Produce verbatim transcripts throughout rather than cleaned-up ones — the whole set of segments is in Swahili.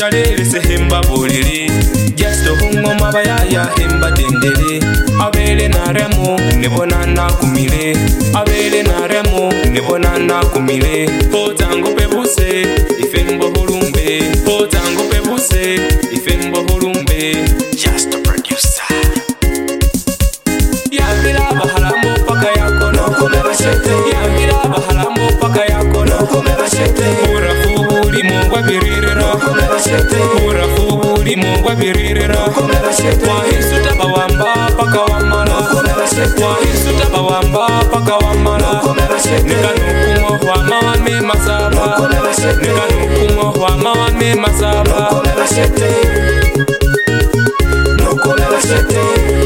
Shalele se hemba bolili Just hungo mabayaya hemba dendele Abele na remu nebona na kumile Abele na remu nebona na kumile Potango pebuse ifembo hulumbe Potango pebuse ifembo hulumbe Just a producer Yambira bahalambo paka yako no kumeba shete Yambira bahalambo paka yako no kumeba shete Ura fubuli mungwa biririra kumeba shete Ura fubuli mungwa biririra kumeba shete Wahisu tabawamba paka wamala kumeba shete Wahisu tabawamba paka wamala kumeba shete Nika nukumo wa mawa me masaba kumeba shete Nika nukumo wa mawa me masaba kumeba shete Nukumeba shete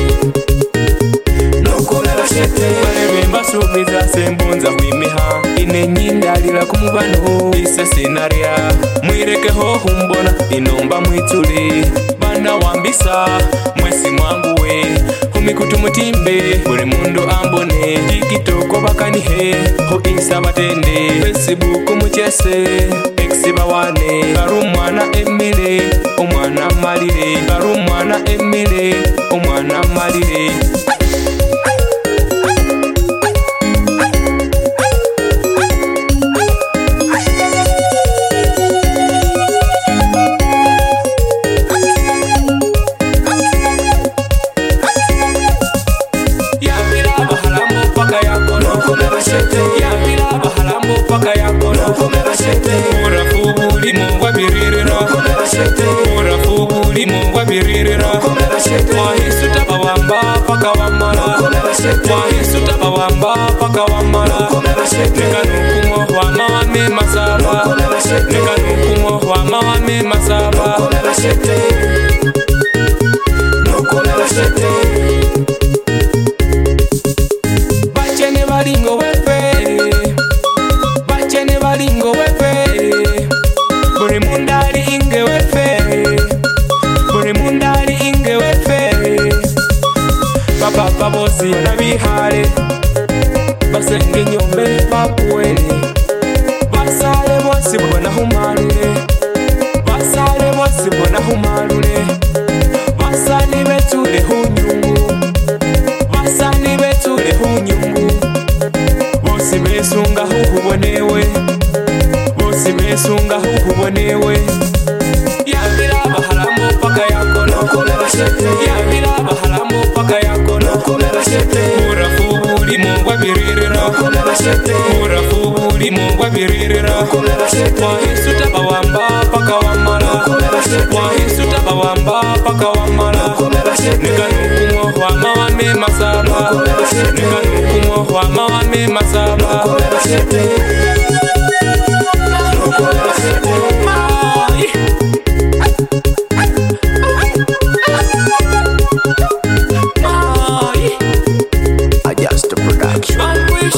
Balebemba subiza sembunza wimiha Ine nyinda lila kumubano Isa senaria Mwireke ho humbona Inomba mwituli Bana wambisa Mwesi mwanguwe Humikutu mutimbe Buri mundu ambone Jikitoko bakanihe Ho isa batende Facebook muchese Exiba wane Baru mwana emile Omwana malire Baru mwana emile Omwana malire Yambira bahalambo paka yako no kumeba shete Ura fubuli mungwa biririra kumeba shete Ura fubuli mungwa biririra kumeba shete Wahisu tabawamba paka wamala kumeba shete Wahisu tabawamba paka wamala kumeba shete Nika nukumo wa mawa me masaba kumeba shete Nika nukumo wa mawa me masaba kumeba shete Nukumeba shete Bachene balingo wepe Bachene balingo wepe Buri mundali inge wepe Buri mundali inge wepe Papa bosi na bihale Basenge nyombe bapuele Basale bosi bona humalule Basale bosi bona humalule Basani betule hunyungu Basani betule hunyungu Bosi mesunga hukubonewe Bosi mesunga hukubonewe Yambira bahalambo paka yako no kumeba shete Yambira bahalambo paka yako no kumeba shete Ura fubuli mungwa biririra kumeba shete Ura fubuli mungwa biririra kumeba shete Wahisu tabawamba paka wamala kumeba shete Wahisu tabawamba paka wamala kumeba shete Nika nukumo wa mawa me masaba kumeba shete Nika nukumo wa mawa me masaba kumeba shete Nukumeba shete Just a production. I wish.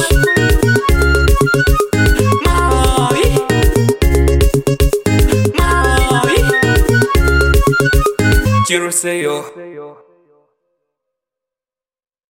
Mai. Mai. Quiero ser yo.